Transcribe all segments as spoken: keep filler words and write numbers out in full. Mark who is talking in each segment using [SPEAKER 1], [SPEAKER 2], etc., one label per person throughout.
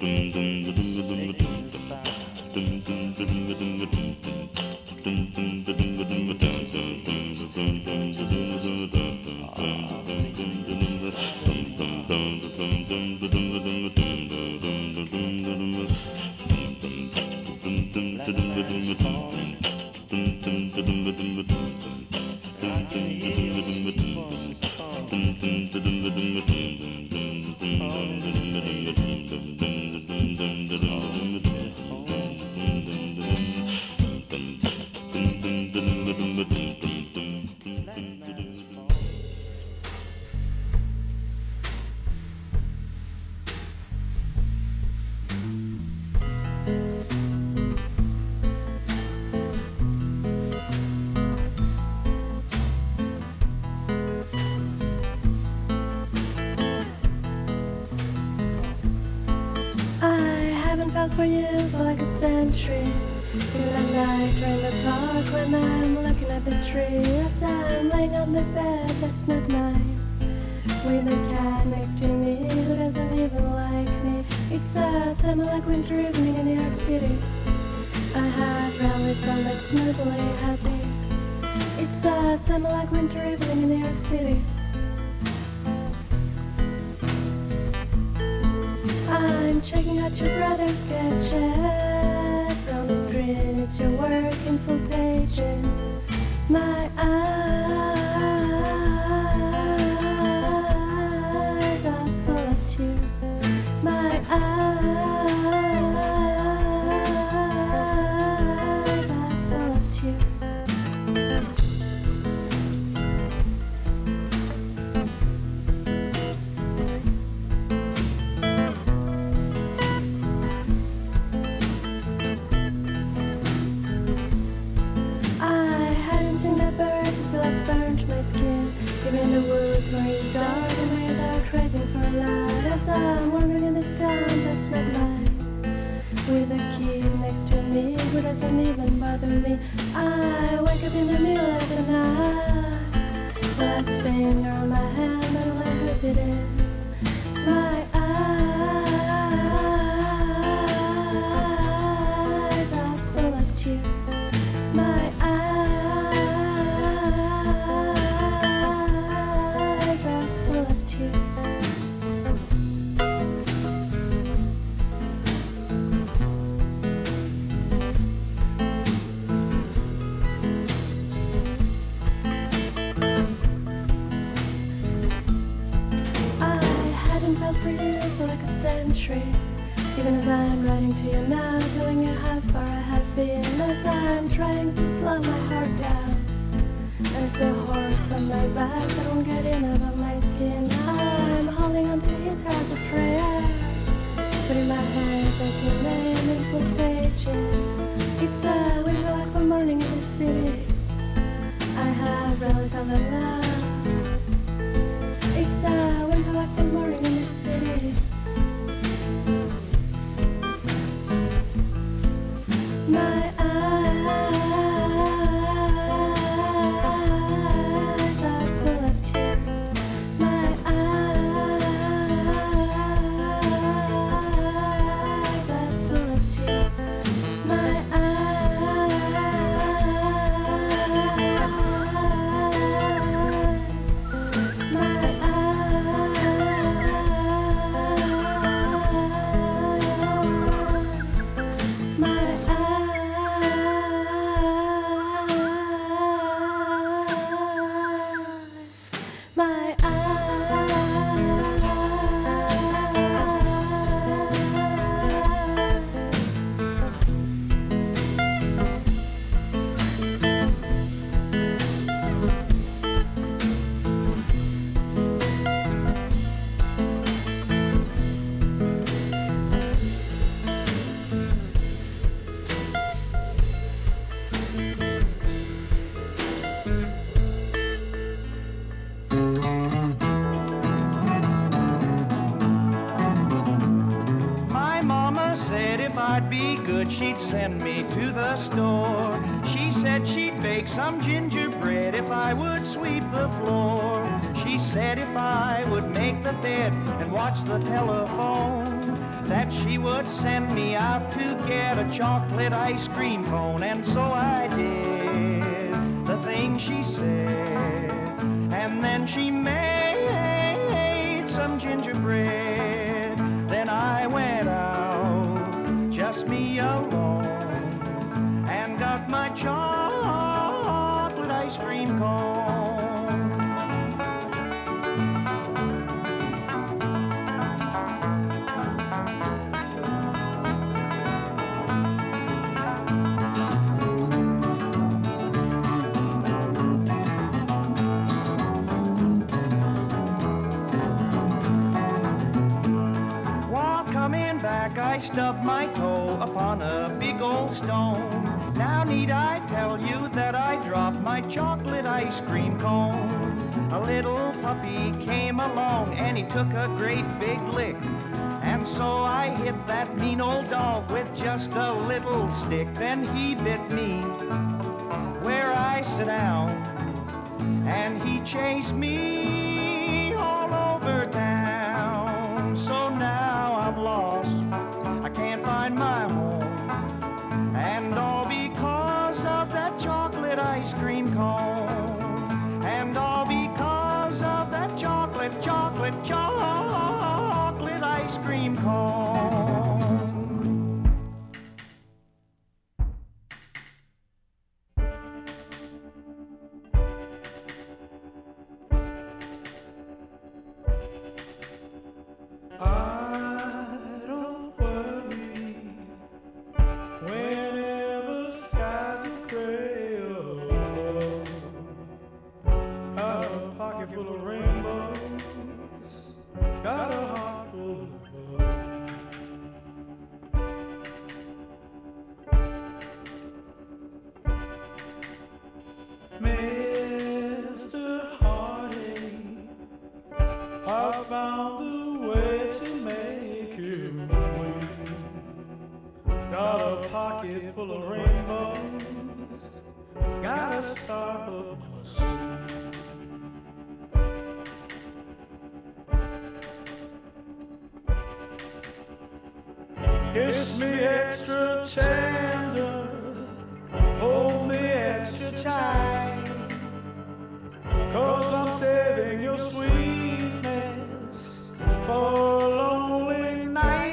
[SPEAKER 1] making a stop. Let the night fall. I can hear your sweet voice calling, calling me home. Let the night fall.
[SPEAKER 2] Felt for you for like a century. Even at night or in the park when I'm looking at the tree. As I'm laying on the bed that's not mine, with a cat next to me who doesn't even like me. It's a summer like winter evening in New York City. I have rarely felt that smoothly happy. It's a summer like winter evening in New York City. I'm checking out your brother's sketches, but on the screen it's your work in full pages. My eyes are full of tears. My eyes are full of tears. Skin, even in the woods where it's dark and my eyes are craving for a light. As I'm wandering in this town that's not mine, with a key next to me who doesn't even bother me. I wake up in the middle of the night, the last finger on my hand, I don't know whose it is. My eyes are full of tears. My eyes for you for like a century. Even as I'm writing to you now, telling you how far I have been, as I'm trying to slow my heart down. There's the horse on my back that won't get in above my skin. I'm holding on to his hair as a prayer, but in my head there's your name in full pages. It's a winter like for morning in the city. I have rarely felt that love. It's a winter like for morning in the city. My eyes are full of tears. My eyes are full of tears. My
[SPEAKER 3] I'd be good, she'd send me to the store. She said she'd bake some gingerbread if I would sweep the floor. She said if I would make the bed and watch the telephone, that she would send me out to get a chocolate ice cream cone. And so I did the thing she said. And then she made some gingerbread. Then I went out, just me alone, and got my chocolate ice cream cone. I stubbed my toe upon a big old stone. Now need I tell you that I dropped my chocolate ice cream cone? A little puppy came along and he took a great big lick. And so I hit that mean old dog with just a little stick. Then he bit me where I sit down, and he chased me all over town. So now I'm lost, I can't find my home, and all because of that chocolate ice cream cone. And all because of that chocolate, chocolate, chocolate ice cream cone.
[SPEAKER 4] Kiss me extra tender, hold me extra tight, 'cause I'm saving your sweetness for a lonely night.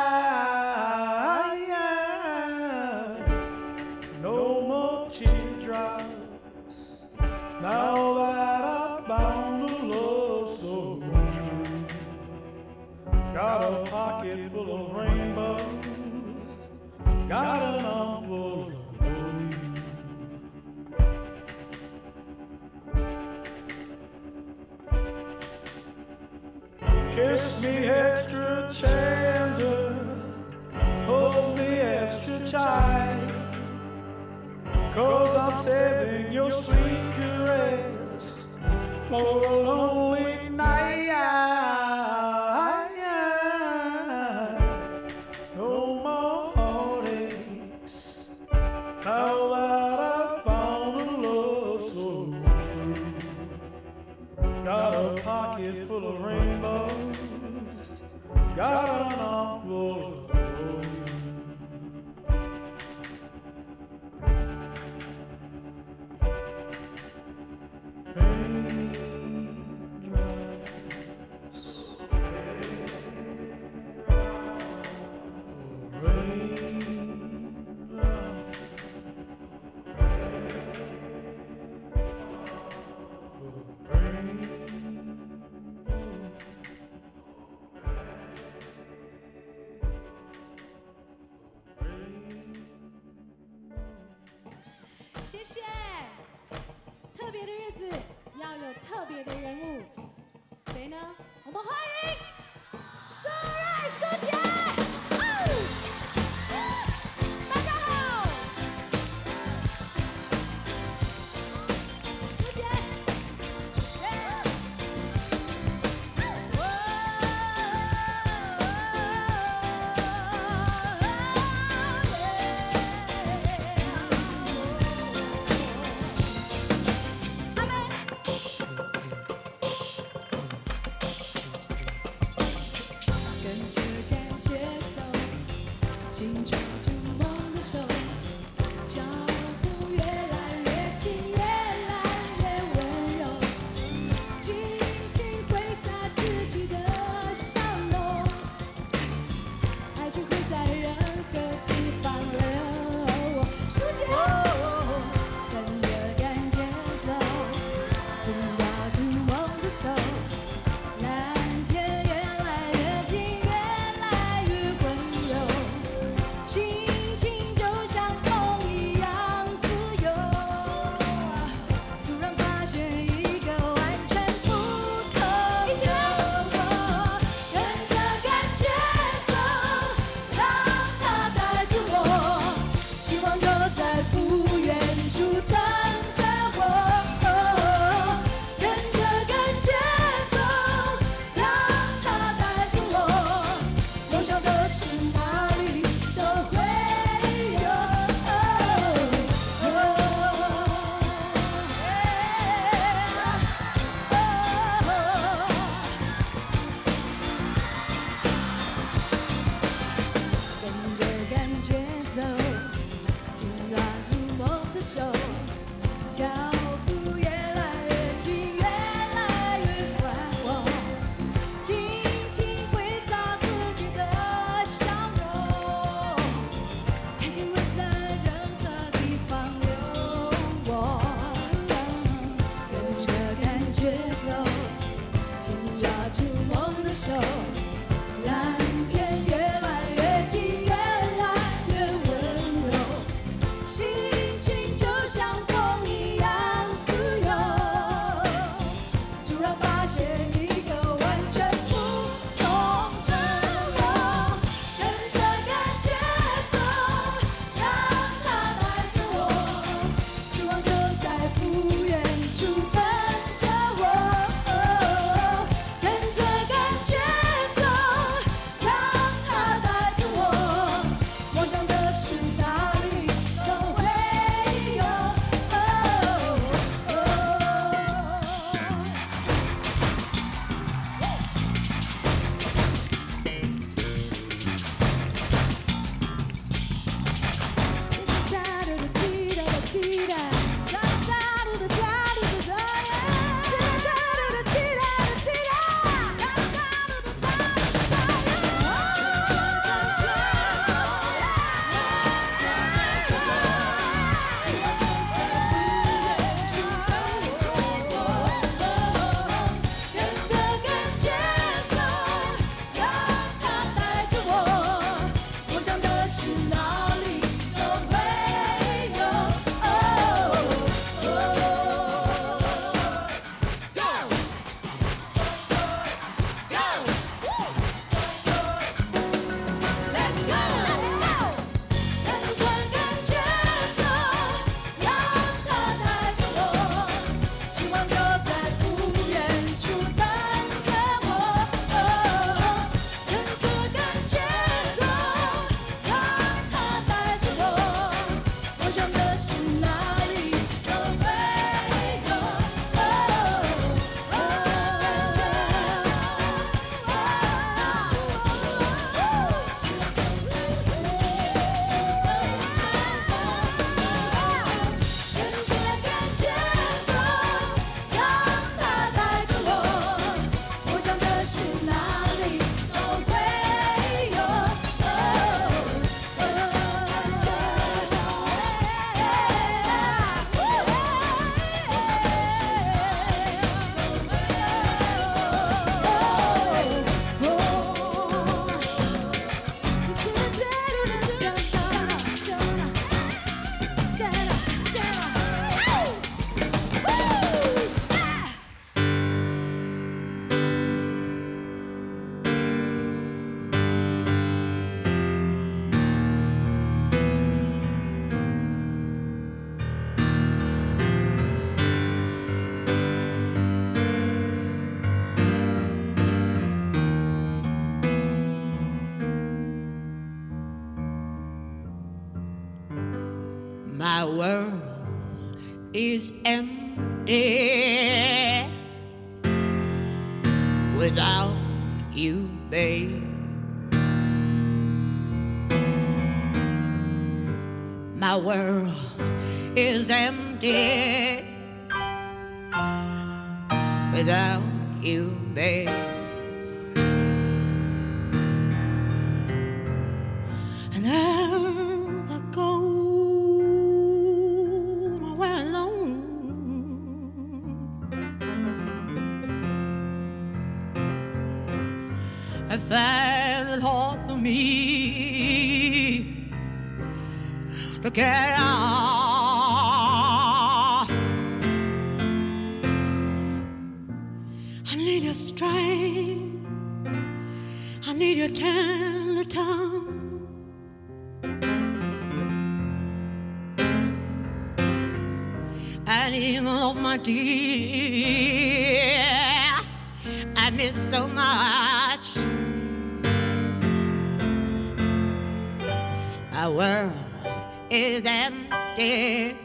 [SPEAKER 4] No more teardrops, now that I've bound a love so true. Got a pocket full of rainbows, got an armful of gold. Kiss me extra tender, hold me extra tight, 'cause I'm saving your sweet caress for a lonely night. Got a pocket full of rainbows, got an armful of gold. Raindrops, raindrops,
[SPEAKER 5] 谢谢。特别的日子要有特别的人物，谁呢？我们欢迎舒芮舒姐。哦，大家好，舒姐。感觉紧抓住梦的手，脚步越来越近，越来越温柔，轻轻挥洒自己的笑容，爱情会在任何地方流。数节，跟着感觉走，紧抓住梦的手。蓝天越来越近，越来越温柔，心情就像风一样自由。突然发现一个完全不同，一起来，跟着感觉走，让它带着我，希望就在不远处等着我。跟着感觉走，让它带着我，梦想的是哪里都会有。跟着感觉走，紧抓住梦的手，脚步越来越近，越来越宽广，轻轻挥洒自己的笑容，爱情会在任何地方流过。跟着感觉走，紧抓住梦的手，蓝天越来越近，越来越温柔，心情就像风一样自由。突然发现一个完全不同的我，跟着感觉走，让它带着我，希望就在不远处等着我。跟着感觉走，让它带着我，梦想的是哪里都会有。
[SPEAKER 6] My world is empty without you, babe. my world is empty without you, babe. And as I go my way alone, I find it hard for me to carry on. I need your strength, I need your tender tongue. I need all of my dear, I miss so much. My world is empty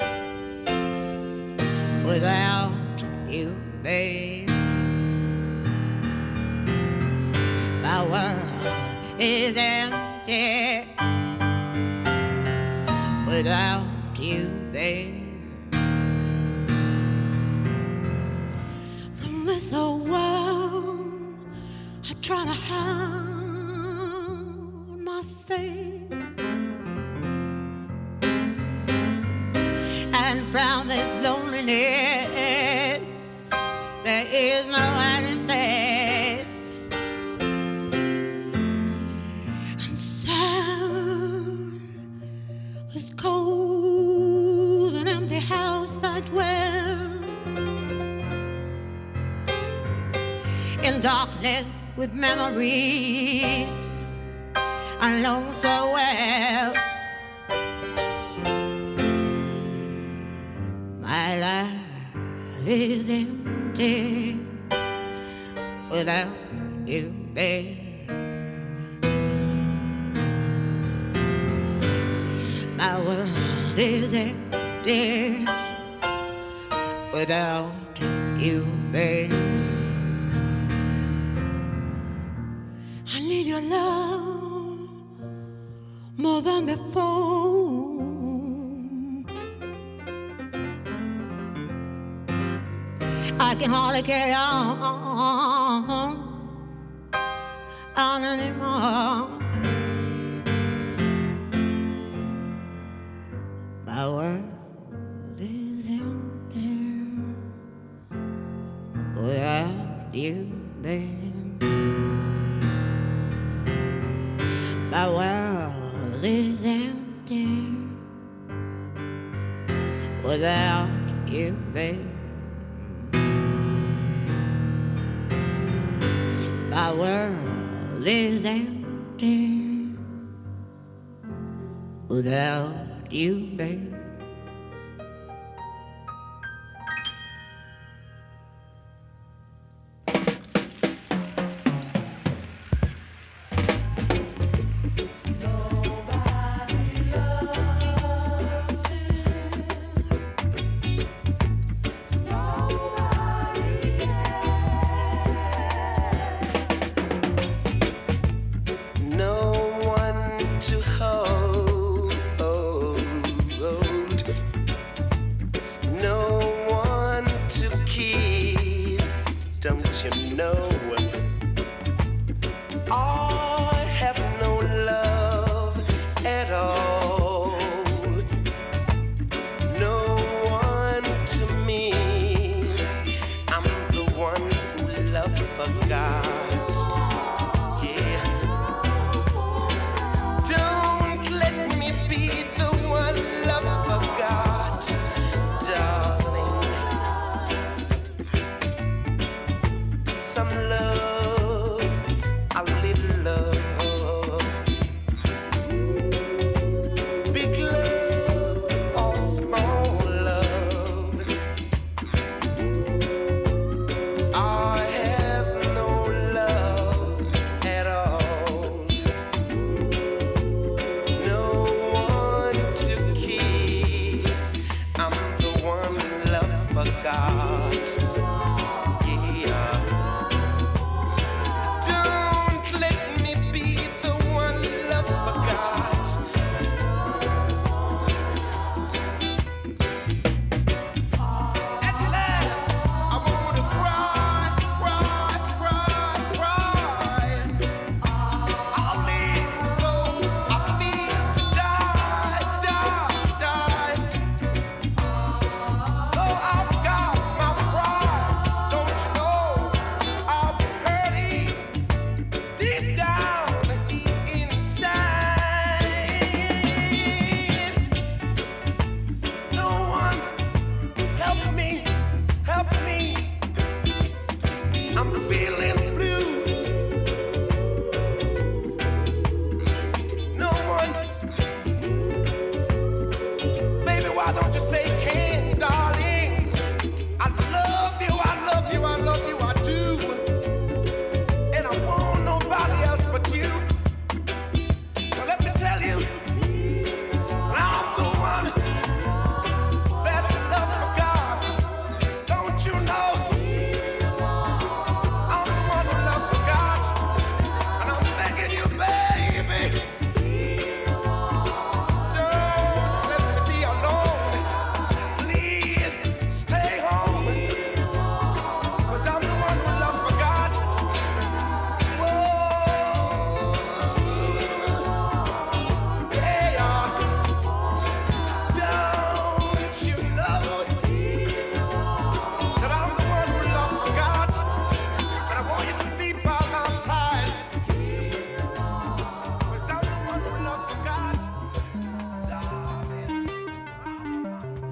[SPEAKER 6] without you, babe. My world is empty without you, babe. From this old world, I try to hide my face. And from this loneliness, there is no hiding place. And sound this cold and empty house I dwell in darkness with memories I know so well. My life is empty without you, babe. My world is empty without you, babe. I need your love more than before. I can hardly carry on, on anymore. My world is empty without you, babe. My world is empty without you, babe. My world is empty without you, babe.
[SPEAKER 7] Some love why don't you say can, darling? I love you, I love you, I love you, I do. And I want nobody else but you. So let me tell you, I'm the one that's in love for God. Don't you know? I'm the one who loves for God. And I'm begging you, baby, don't let me be alone. Please stay home. 'Cause I'm the one who loves for God. Whoa, yeah. Don't you know that I'm the one who loves for God? And I want you to be by my side. 'Cause I'm the one who loves for God. Darling, I'm the one who